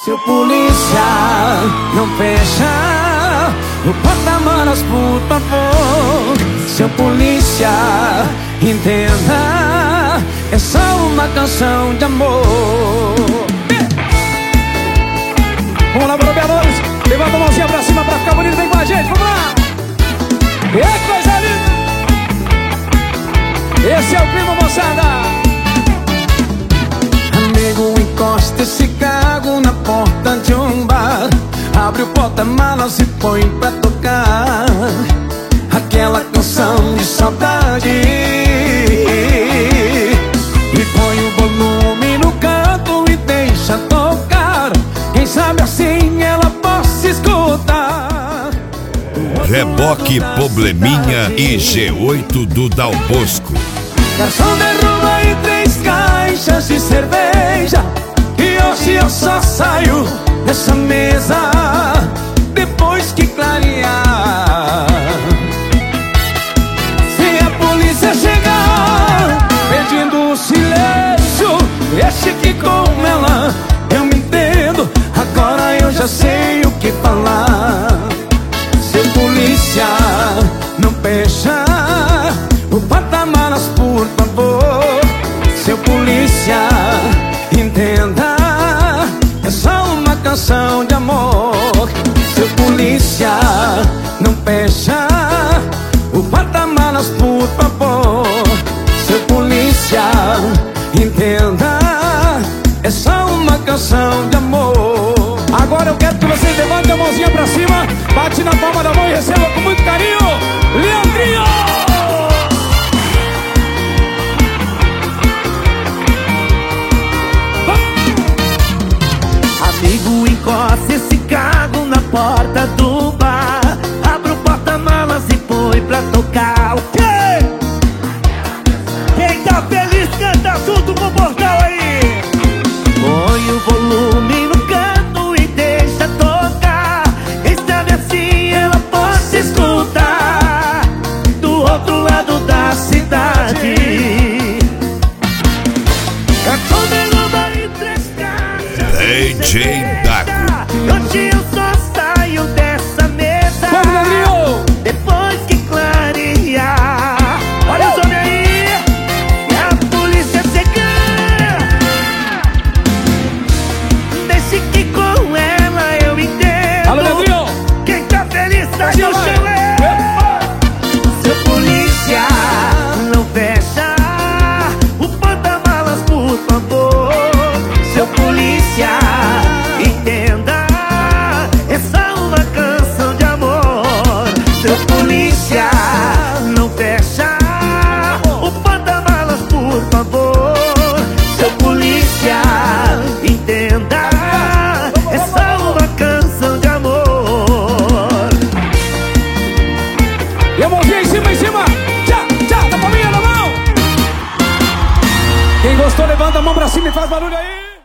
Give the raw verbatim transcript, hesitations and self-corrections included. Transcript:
Seu polícia, não fecha o porta-malas, por favor. Seu polícia, entenda, é só uma canção de amor. Vamos lá, barbeadores, levanta a mãozinha pra cima pra ficar bonito, vem com a gente, vamos lá. E é coisa linda. Esse é o clima, moçada. Amigo, encosta esse carro na porta de um bar, abre o porta-malas e põe pra tocar aquela canção de saudade. E põe o volume no canto e deixa tocar, quem sabe assim ela possa escutar. Reboque, Probleminha e G oito do Dal Bosco. Garçom, derruba aí três caixas de cerveja, e hoje eu só saio dessa mesa depois que clarear. Se a polícia chegar pedindo silêncio, deixe que com ela eu me entendo. Agora eu já sei o que falar. Se a polícia não fecha o porta-malas, por favor. Seu polícia, entenda, é só uma canção de amor. Seu polícia, não fecha o porta-malas, por favor. Seu polícia, entenda, é só uma canção de amor. Agora eu quero que vocês levantem a mãozinha pra cima, bate na palma da mão e receba com muito carinho Leandrinho! Amigo, encosta esse carro na porta do bar, abre o porta-malas e põe pra tocar. O quê? Quem tá feliz canta junto com o portal aí. Põe o volume no canto e deixa tocar, quem sabe assim ela possa escutar do outro lado da cidade. Garçom, derruba em três caixas D J Dago. hoje eu só saio dessa mesa depois que clarear. Olha os homens aí, e a polícia chegar, deixe que com ela eu entendo. Alô, Leandrinho! Quem tá feliz sai do chão. Seu polícia, não fecha o porta-malas, por favor. Seu polícia, entenda, é só uma canção de amor. Seu polícia, não fecha o porta-malas, por favor. Seu polícia, entenda, é só uma canção de amor. E a mãozinha em cima, em cima. Tchá, tchá, tá palminha na mão. Quem gostou, levanta a mão pra cima e faz barulho aí.